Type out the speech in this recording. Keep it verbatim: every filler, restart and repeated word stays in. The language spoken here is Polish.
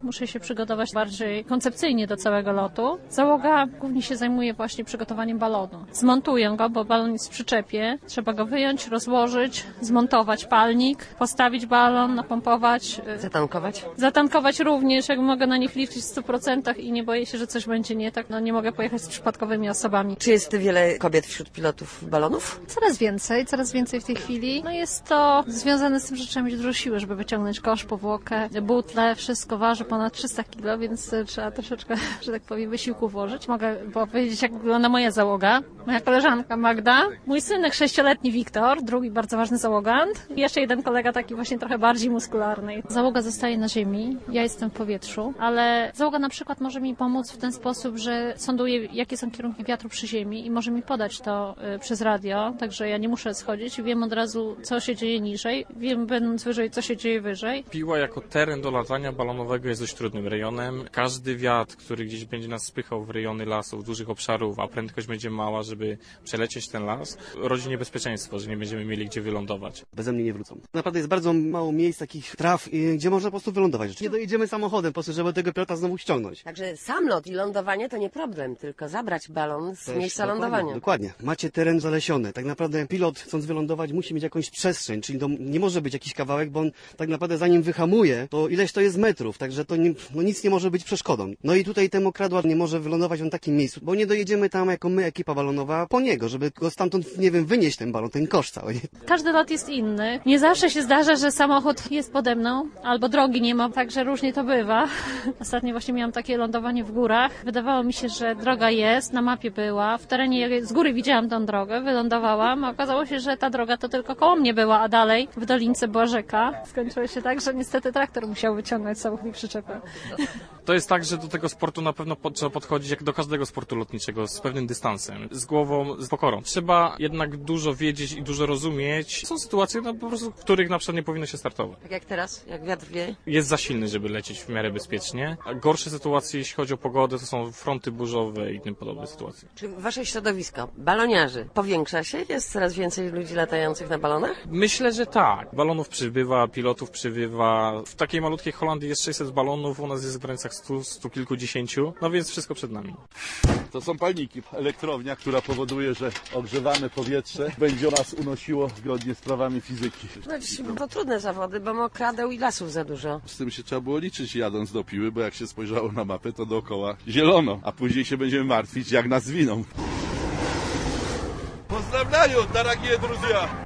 muszę się przygotować bardziej koncepcyjnie do całego lotu. Załoga głównie się zajmuje właśnie przygotowaniem balonu. Zmontuję go, bo balon jest w przyczepie. Trzeba go wyjąć, rozłożyć, zmontować palnik, postawić balon, napompować. Zatankować? Zatankować również, jak mogę na nich liczyć w stu procentach i nie boję się, że coś będzie nie tak. No nie mogę pojechać z przypadkowymi osobami. Czy jest wiele kobiet wśród pilotów balonów? Coraz więcej, coraz więcej w tej chwili. No jest to związane z tym, że trzeba mieć dużo siły, żeby wyciągnąć kosz, powłokę, butle, wszystko waży ponad trzysta kilo, więc trzeba troszeczkę, że tak powiem, wysiłku włożyć. Mogę powiedzieć, jak wygląda moja załoga. Moja koleżanka Magda, mój synek sześcioletni Wiktor, drugi bardzo ważny załogant i jeszcze jeden kolega taki właśnie trochę bardziej muskularny. Załoga zostaje na ziemi, ja jestem w powietrzu, ale załoga na przykład może mi pomóc w ten sposób, że sonduje, jakie są kierunki wiatru przy ziemi i może mi podać to y, przez radio, także ja nie muszę schodzić, wiem od razu, co się dzieje niżej, wiem będąc wyżej, co się dzieje wyżej. Piła jako teren do latania balonowego jest dość trudnym rejonem. Każdy wiatr, który gdzieś będzie nas spychał w rejony lasów, dużych obszarów, a prędkość będzie mała, żeby przelecieć ten las, rodzi niebezpieczeństwo, że nie będziemy mieli gdzie wylądować. Beze mnie nie wrócą. Naprawdę jest bardzo mało miejsc, takich traf, gdzie można po prostu wylądować. Nie dojedziemy samochodem po prostu, żeby tego pilota znowu ściągnąć. Także sam lot i lądowanie to nie problem, tylko zabrać balon z Też, miejsca dokładnie, lądowania. Dokładnie. Macie teren zalesiony. Tak naprawdę pilot, chcąc wylądować, musi mieć jakąś przestrzeń, czyli to nie może być jakiś kawałek, bo on tak naprawdę zanim wyhamuje, to ileś to jest metrów, także to nie, no nic nie może być przeszkodą. No i tutaj ten mokradła nie może wylądować w takim miejscu, bo nie dojedziemy tam jako my, ekipa balonowa, po niego, żeby go stamtąd, nie wiem, wynieść ten balon, ten kosz cały. Nie? Każdy lot jest inny. Nie zawsze się zdarza, że samochód jest pode mną, albo drogi nie ma, także różnie to bywa. Ostatnio właśnie miałam takie lądowanie w górach. Wydawało mi się, że droga jest, na mapie była, w terenie z góry widziałam tą drogę, wylądowałam, a okazało się, że ta droga to tylko koło mnie była, a dalej w dolince była rzeka. Skończyło się tak, że niestety traktor musiał wyciągnąć samochód i przyczepę. To jest tak, że do tego sportu na pewno po, trzeba podchodzić jak do każdego sportu lotniczego, z pewnym dystansem, z głową, z pokorą. Trzeba jednak dużo wiedzieć i dużo rozumieć. Są sytuacje, no, po prostu, w których na przykład nie powinno się startować. Tak jak teraz, jak wiatr wie. Jest za silny, żeby lecieć w miarę bezpiecznie. A gorsze sytuacje, jeśli chodzi o pogodę, to są fronty burzowe i tym podobne sytuacje. Czy wasze środowisko, baloniarzy, powiększa się? Jest coraz więcej ludzi latających na balonach? Myślę, że tak. Balonów przybywa, pilotów przybywa. W takiej malutkiej Holandii jest sześćset balonów, u nas jest w granicach stu, stu kilkudziesięciu, no więc wszystko przed nami. To są palniki. Elektrownia, która powoduje, że ogrzewane powietrze będzie nas unosiło zgodnie z prawami fizyki. No, to trudne zawody, bo mokradeł i lasów za dużo. Z tym się trzeba było liczyć jadąc do Piły, bo jak się spojrzało na mapę, to dookoła zielono, a później się będziemy martwić, jak nas zwiną. Pozdrawiam, daragie друзья!